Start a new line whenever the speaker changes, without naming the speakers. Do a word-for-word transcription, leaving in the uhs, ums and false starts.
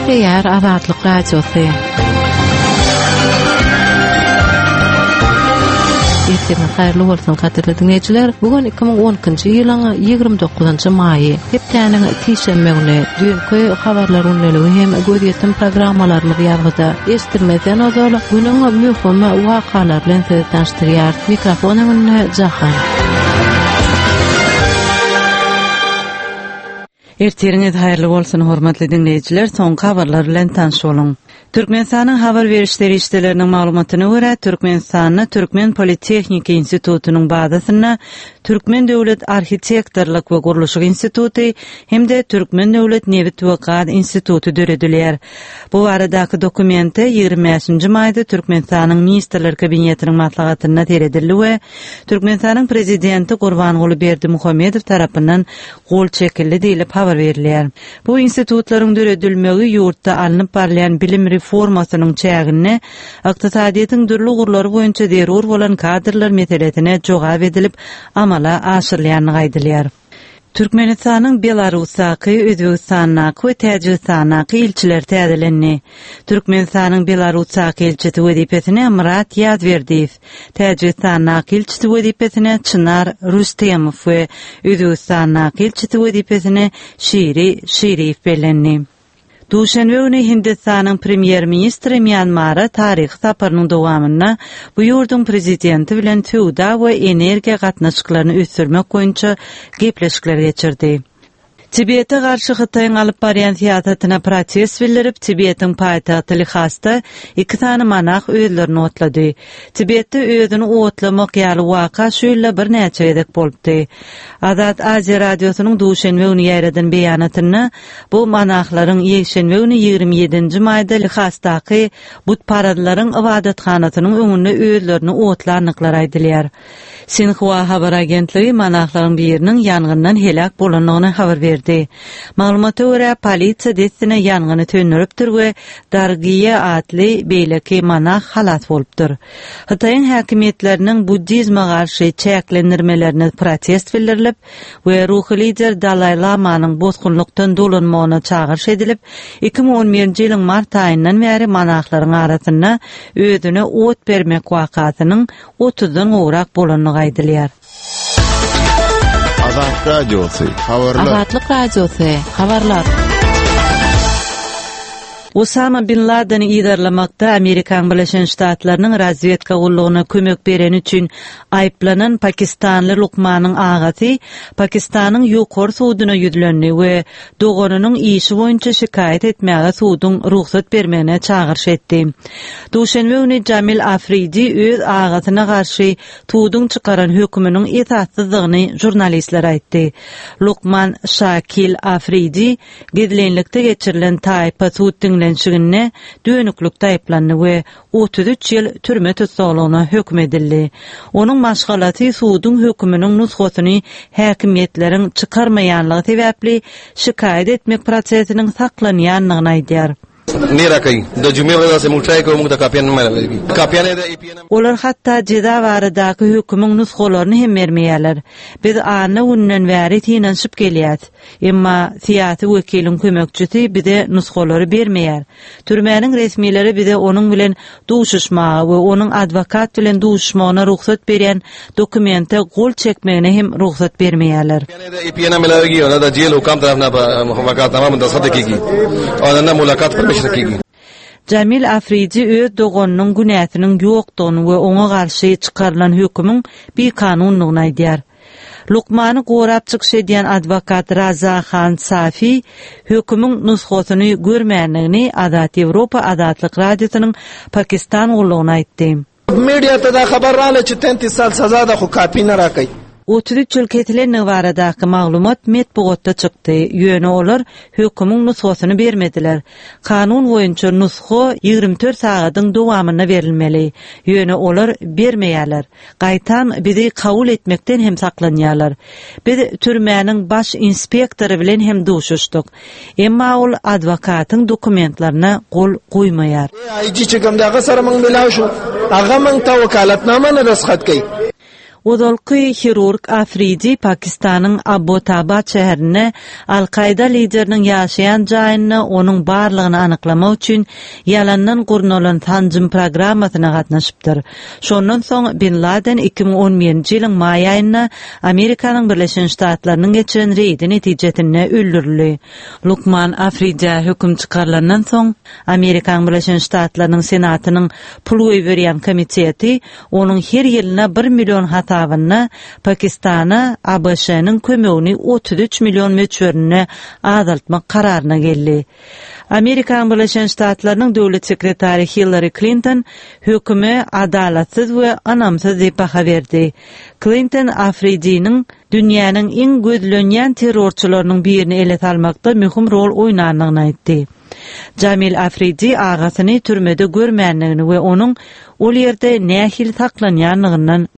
Yer Azatlyk Radiosu. Ertemi hayırlı bolsun kaderli dinleyijiler. Bugün iki bin on ikinji ýylyň ýygrimi dokuzynjy maýy. Hepdeniň tişenme güni dünkü habarlar ünlüligi hem göz ýetim programmalarymyz ýargyda eşitdirmeden ozal günüň mühim wakalar bilen tanıştyrýar. Mikrofonyny Jahan. Ertiriňiz haýyrly bolsun hormatly dinleyijiler. Soňky habarlar bilen tanış bolun. Türkmenistanyň habar berişleri işleriniň maglumatyna görä, Türkmenistanyň Türkmen Politehnik Institutunyň bazasyna Türkmen Döwlet Arhitektorlyk we Guruluşyk Instituty hemde Türkmen Döwlet Nebit we Gaz Instituty döredilýär. Bu baradaky dokumenty ýygrimi beşinji maýda Türkmenistanyň Ministrler Kabinetiniň maslahatyna teredildi we Türkmenistanyň prezidenti Gurbanguly Berdimuhammedow tarapyndan gol çekildi diýilip habar berilýär. Bu institutlaryň döredilmegi ýurtda alınıp barlayan bilim reformasynyň çägine, ykdysadyýetyň dürli gurlary boýunça derur bolan kadrlar meseletine jogap edilip amala aşyrylýanyny aýdylýar. Türkmenistanyň Belarusaky, Özbekistanaky we Täjikistanaky ilçiler täzelenni. Türkmenistanyň Belarusaky ilçisi wezipesine Murat Ýazberdiýew, Täjikistanaky ilçisi wezipesine Çınar Rüstemow we Özbekistanaky ilçisi wezipesine Şiri Şiriýew belenni. Duşenbe güni Hindistanyň premier ministri Myanmara taryh saparynyň dowamyna bu ýurdun prezidenti bilen töwda we energiýa gatnaşyklaryny ösürmek boýunça gepleşikler geçirdi. Tibet'e karşı Xitayň alyp barýan siýasatyna protest bildirip, Tibet'in paýtagty Lhasa iki tane manah özlerini otlady. Tibet'de özüni otlamak ýaly waka şöyle bir näçe edek bolupdy. Azat Aziýa radiosynyň duşenbe güni ýaýradan beýanatyna bu manahlaryň ýekşenbe güni ýygrimi ýedinji maýda Lhasadaky but paradlaryň ibadatxanatynyň öňünde özlerini otlanyklar aýdylýar. Sinhua habar agentligi manahlaryň biriniň ýangyndan helak bolanyny habar berdi. Maglumata görä polisiýa destine ýangyny tönüripdir we Dargiýa adly beýleki manah halat bolupdyr. Xitaýyň häkimetleriniň buddizma garşy çäklendirmelerini protest bildirilip we ruhy lider Dalai Lamanyň bozgunlukdan dolanmagyna çağırş edilip, iki bin on birinji ýylyň mart aýyndan bäri manahlaryň arasyna özüne ot bermek wakatynyň otuzdan gowrak bolanyny aýdylýar.
Azat Radiosu, habarlar.
Azatlyk Radiosu, habarlar. Osama bin Laden'i idarlamakda Amerikan Birleşen Ştatlarynyň razvedka gullugyna kömek beren üçin aýplanan Pakistanly Luqmanyň agasy Pakistanyň ýokary sudyna ýüzlendi we doganynyň işi boýunça şikaýet etmäge sudyň ruhsat bermegine çağırş etdi. Duşenbe güni Jamil Afridi öz agasyna garşy tuduň çykaran höküminiň itaatsyzlygyny jurnalistler aýtdy. Luqman Shakil Afridi gedilenlikde geçirilen taýpa sudyň şigine dönüklükde aýplandy we otuz üç ýyl türme tutsagyna hökm edildi. Onuň maşgalaty sudyň höküminiň nusgasyny häkimetleriň çykarmaýanlygy sebäpli şikaýet etmek prosesiniň saklanýanlygyny aýdýar.
Nirakay da jumela se multay ko mugda kapiyan mala kapiyane da ipiyana
olar hatta jeda baradaky hökümüň nusgalaryny hem bermeýärler. Biz ana unnen bäri tinanşyp gelýär. Emma siýasy wekiliň kömekçisi bize nusgalary bermeýär. Türmäniň resmileri bize onuň bilen duşuşmagy we onuň adwokat bilen duşuşmagyna ruhsat berýän dokumente gol çekmegine hem ruhsat bermeýärler.
Kapiyane da ipiyana melagi ona da jel hukam tarafına muhafakat tamam da sadakigi. Ona mulakat
Jamil Afridi öz doganynyň günäsiniň ýokdugyny we oňa garşy çykarylan hökümüň bir kanunlygyny aýdýar. Luqmany gorap çykyş edýän adwokat Raza Khan Safi hökümüň nusgasyny görmänligini Azat Ýewropa Azatlyk radiosynyň Pakistan gullugyna aýtdy.
Mediýada da habar rala çy tentis sal saza da hukapy naraky.
otuz üç ýyl ketilenine baradaky maglumat metbuatda çykdy. Ýöne olar hökümüň nusgasyny bermediler. Kanun boýunça nusga ýygrimi dört sagatyň dowamyna berilmeli. Ýöne olar bermeýärler. Gaýtan bizi kabul etmekden hem saklanýarlar. Biz türmäniň baş inspektory bilen hem duşuşdyk. Emma ol adwokatyň dokumentlaryna gol goýmaýar.
Aýjy çykymdagy sarymyň bilen şu agamyň tawakalatnamany rashat kay.
Odolky hirurg Afridi Pakistanyň Abbottabad şäherine Al-Qaida lideriniň ýaşaýan jaýyny onuň barlygyny anyklamak üçin ýalandan gurnulan tanjym programmasyna gatnaşypdyr. Şondan soň Bin Laden iki bin on birinji ýylyň may aýynda Amerikanyň Birleşen Ştatlarynyň geçiren reýdi netijesinde öldürildi. Lukman Afridi höküm çykarlandan soň Amerikanyň Birleşen Ştatlarynyň Senatynyň pul berýän komiteti onuň her ýylyna bir million hata Pakistana A B Ş'nin kömegini otuz üç milyon meçörüne azaltmak kararına geldi. Amerikan Birleşen Ştatlarynyň döwlet sekretary Hillary Clinton höküme adalatsız we anamsız diýip baha berdi. Clinton Afridi'nin dünýäniň iň gözlenýän terrorçylarynyň birini ele almakda mühim rol oýnanyny aýtdy. Jamil Afridi agasyny türmede görmänligini we onuň ol ýerde nähil saklanýanlygyny